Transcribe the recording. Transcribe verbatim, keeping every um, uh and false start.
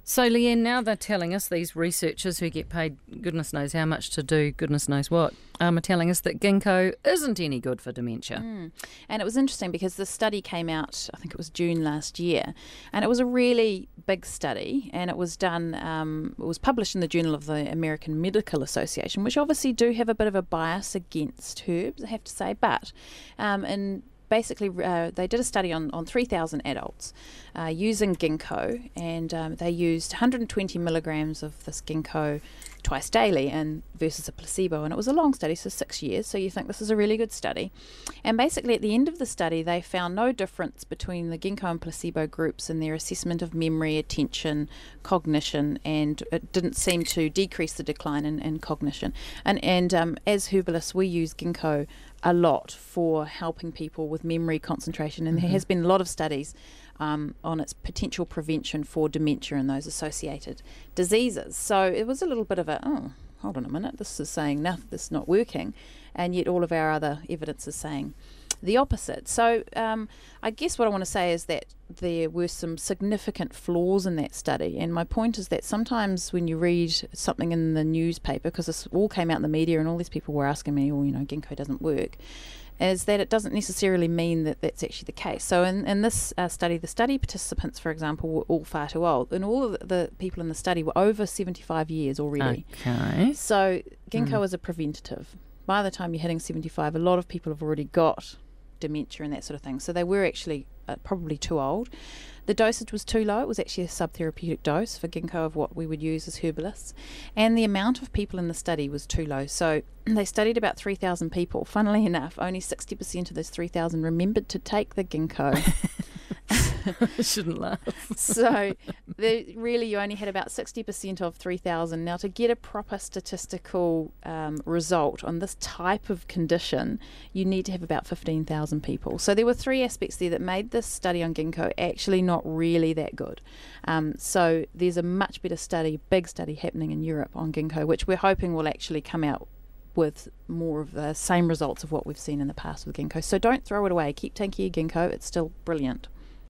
So, Leanne, now they're telling us, these researchers who get paid goodness knows how much to do goodness knows what, um, are telling us that ginkgo isn't any good for dementia. Mm. And it was interesting because the study came out, I think it was June last year, and it was a really big study, and it was done, um, it was published in the Journal of the American Medical Association, which obviously do have a bit of a bias against herbs, I have to say, but um, in basically uh, they did a study on, on three thousand adults uh, using ginkgo, and um, they used one hundred twenty milligrams of this ginkgo twice daily and versus a placebo, and it was a long study, so six years, so you think this is a really good study. And basically at the end of the study they found no difference between the ginkgo and placebo groups in their assessment of memory, attention, cognition, and it didn't seem to decrease the decline in, in cognition. And, and um, as herbalists we use ginkgo a lot for helping people with memory, concentration, and mm-hmm. there has been a lot of studies um, on its potential prevention for dementia and those associated diseases. So it was a little bit of a, oh, hold on a minute, this is saying nothing, this is not working, and yet all of our other evidence is saying the opposite. So um, I guess what I want to say is that there were some significant flaws in that study, and my point is that sometimes when you read something in the newspaper, because this all came out in the media and all these people were asking me, oh, you know, ginkgo doesn't work, is that it doesn't necessarily mean that that's actually the case. So in, in this uh, study, the study participants, for example, were all far too old, and all of the, the people in the study were over seventy-five years already. Okay. So ginkgo Mm. is a preventative. By the time you're hitting seventy-five, a lot of people have already got dementia and that sort of thing. So they were actually uh, probably too old. The dosage was too low. It was actually a subtherapeutic dose for ginkgo of what we would use as herbalists. And the amount of people in the study was too low. So they studied about three thousand people. Funnily enough, only sixty percent of those three thousand remembered to take the ginkgo. I shouldn't laugh. So the, really you only had about sixty percent of three thousand. Now to get a proper statistical um, result on this type of condition, you need to have about fifteen thousand people. So there were three aspects there that made this study on ginkgo actually not really that good. Um, so there's a much better study, big study happening in Europe on ginkgo, which we're hoping will actually come out with more of the same results of what we've seen in the past with ginkgo. So don't throw it away. Keep taking your ginkgo. It's still brilliant.